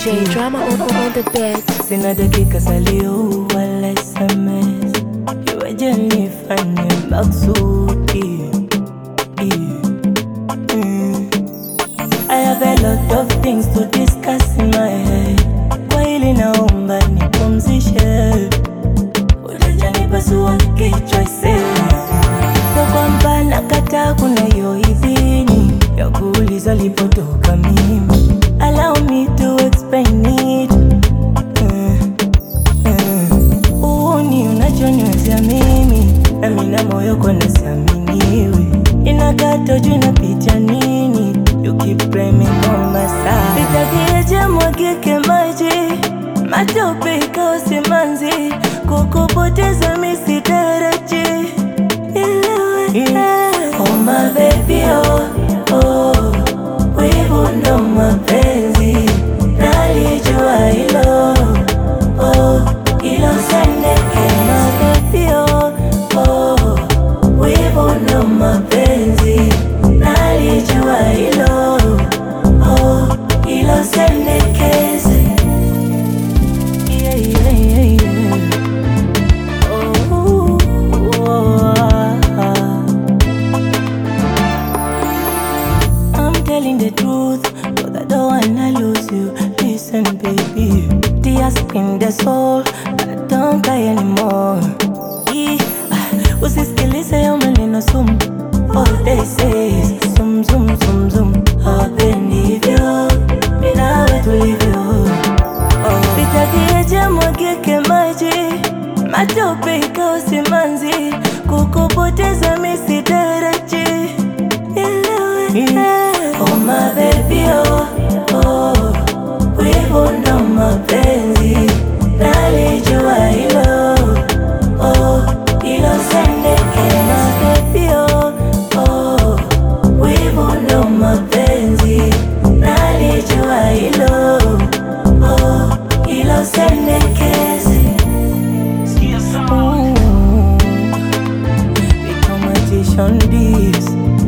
DJ Drama on the bed. Sina dakika salio wala SMS, iweje nifanye maksudi. I have a lot of things to discuss in my head. Kwa hili naomba nipumzishe, utajanipa kichwa so kwamba nakataa kuna hiyo idhini ya kuuliza lipotoka mimi. Allow me to explain it. Ni unachoniwezea mimi, na mina moyo kwa nasiaminiwi. Inakata juu inapitia nini, you keep blaming on my side. Sitakie mwagike maji, matope ikawa simanzi, kukupoteza misitaraji. Oh my baby, oh, wivu ndo mapenzi, nalijua hilo, ilo sendeke. My baby, oh, wivu ndo mapenzi, nalijua hilo, ilo sendekeze. Telling the truth, but I don't wanna lose you. Listen, baby, tears in the soul, I don't cry anymore. Usisikilize yo maneno sumu, all they say is zum zum zum zum. Hapendi hivyo, mimi nawe tulivyo. Sitakie mwagike maji, matope ikawa simanzi, kukupoteza misitaraji. Oh my baby, oh, wivu ndo mapenzi, nalijua hilo, ilo sendeke. My baby, oh, wivu ndo mapenzi, nalijua hilo, ilo sendekeze. We come and teach on this.